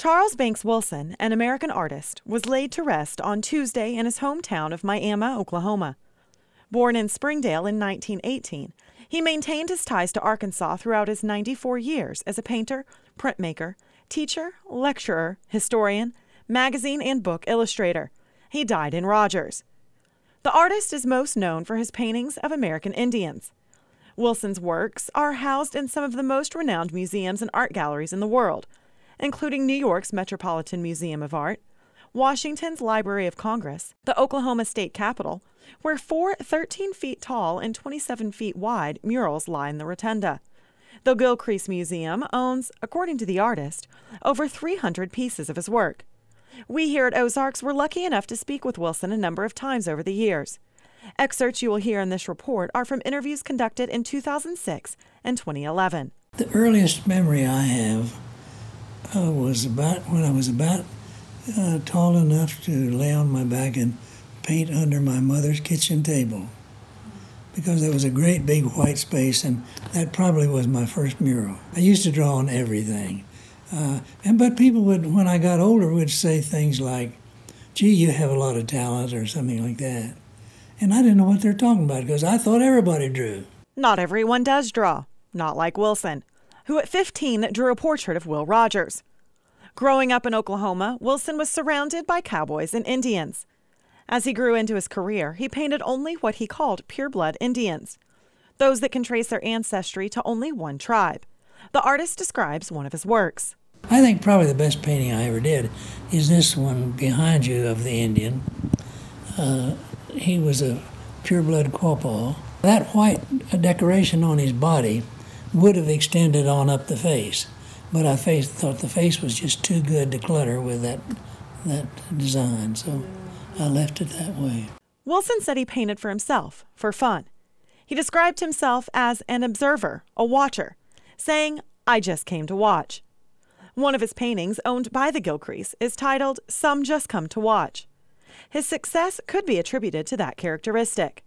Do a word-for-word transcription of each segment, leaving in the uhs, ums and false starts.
Charles Banks Wilson, an American artist, was laid to rest on Tuesday in his hometown of Miami, Oklahoma. Born in Springdale in nineteen eighteen, he maintained his ties to Arkansas throughout his ninety-four years as a painter, printmaker, teacher, lecturer, historian, magazine and book illustrator. He died in Rogers. The artist is most known for his paintings of American Indians. Wilson's works are housed in some of the most renowned museums and art galleries in the world, including New York's Metropolitan Museum of Art, Washington's Library of Congress, the Oklahoma State Capitol, where four thirteen feet tall and twenty-seven feet wide murals line the rotunda. The Gilcrease Museum owns, according to the artist, over three hundred pieces of his work. We here at Ozarks were lucky enough to speak with Wilson a number of times over the years. Excerpts you will hear in this report are from interviews conducted in two thousand six and twenty eleven. The earliest memory I have uh, was about when I was about uh, tall enough to lay on my back and paint under my mother's kitchen table, because there was a great big white space, and that probably was my first mural. I used to draw on everything. Uh, and but people would, when I got older, would say things like, gee, you have a lot of talent, or something like that. And I didn't know what they're talking about, because I thought everybody drew. Not everyone does draw. Not like Wilson, who at fifteen drew a portrait of Will Rogers. Growing up in Oklahoma, Wilson was surrounded by cowboys and Indians. As he grew into his career, he painted only what he called pure-blood Indians, those that can trace their ancestry to only one tribe. The artist describes one of his works. I think probably the best painting I ever did is this one behind you of the Indian. Uh, he was a pure-blood Quapaw. That white decoration on his body would have extended on up the face, but I face, thought the face was just too good to clutter with that, that design, so I left it that way. Wilson said he painted for himself, for fun. He described himself as an observer, a watcher, saying, "I just came to watch." One of his paintings, owned by the Gilcrease, is titled "Some Just Come to Watch." His success could be attributed to that characteristic.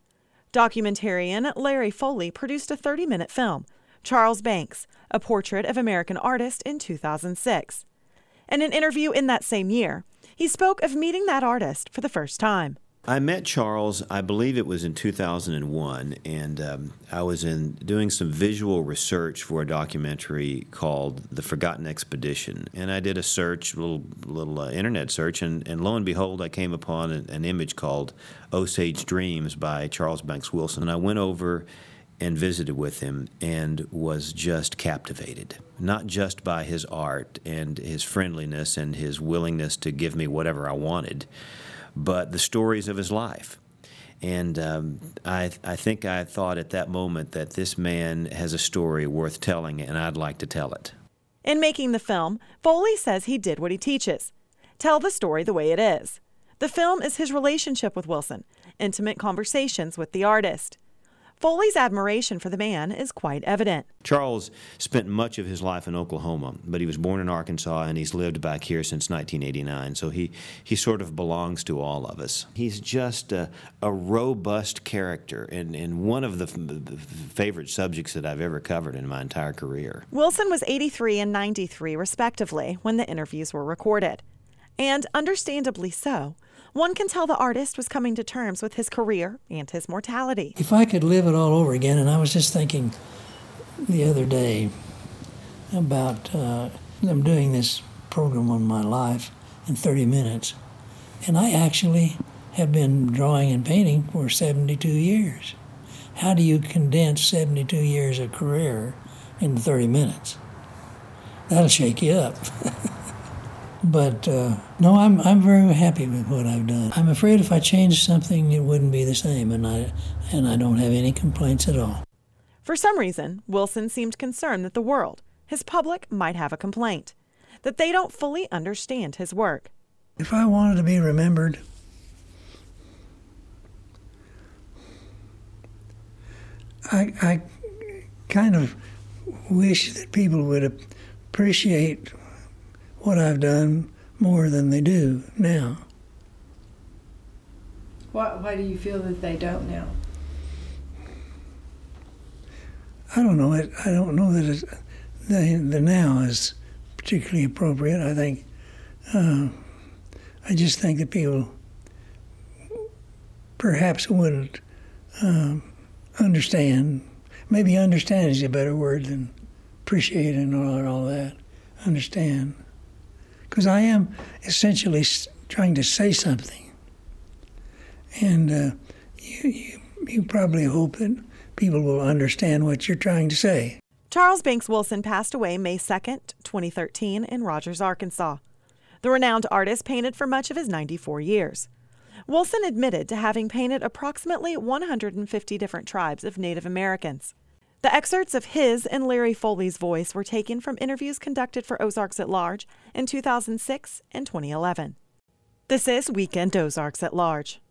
Documentarian Larry Foley produced a thirty-minute film, Charles Banks, a portrait of American artist, in two thousand six. In an interview in that same year, he spoke of meeting that artist for the first time. I met Charles, I believe it was in two thousand one, and um, I was in doing some visual research for a documentary called The Forgotten Expedition. And I did a search, a little, little uh, internet search, and, and lo and behold, I came upon an, an image called Osage Dreams by Charles Banks Wilson. And I went over and visited with him and was just captivated, not just by his art and his friendliness and his willingness to give me whatever I wanted, but the stories of his life. And um, I, I think I thought at that moment that this man has a story worth telling, and I'd like to tell it. In making the film, Foley says he did what he teaches: tell the story the way it is. The film is his relationship with Wilson, intimate conversations with the artist. Foley's admiration for the man is quite evident. Charles spent much of his life in Oklahoma, but he was born in Arkansas, and he's lived back here since nineteen eighty-nine, so he, he sort of belongs to all of us. He's just a, a robust character, and, and one of the, f- the favorite subjects that I've ever covered in my entire career. Wilson was eighty-three and ninety-three, respectively, when the interviews were recorded. And understandably so, one can tell the artist was coming to terms with his career and his mortality. If I could live it all over again, and I was just thinking the other day about, uh, I'm doing this program on my life in thirty minutes, and I actually have been drawing and painting for seventy-two years. How do you condense seventy-two years of career into thirty minutes? That'll shake you up. But uh, no, I'm I'm very happy with what I've done. I'm afraid if I changed something, it wouldn't be the same, and I and I don't have any complaints at all. For some reason, Wilson seemed concerned that the world, his public, might have a complaint, that they don't fully understand his work. If I wanted to be remembered, I I kind of wish that people would appreciate what I've done more than they do now. Why, why do you feel that they don't now? I don't know. It, I don't know that it, the, the now is particularly appropriate. I think, uh, I just think that people perhaps wouldn't um, understand. Maybe understand is a better word than appreciate and all, and all that. Understand. Because I am essentially trying to say something. And uh, you, you, you probably hope that people will understand what you're trying to say. Charles Banks Wilson passed away May second, twenty thirteen, in Rogers, Arkansas. The renowned artist painted for much of his ninety-four years. Wilson admitted to having painted approximately one hundred fifty different tribes of Native Americans. The excerpts of his and Larry Foley's voice were taken from interviews conducted for Ozarks at Large in two thousand six and twenty eleven. This is Weekend Ozarks at Large.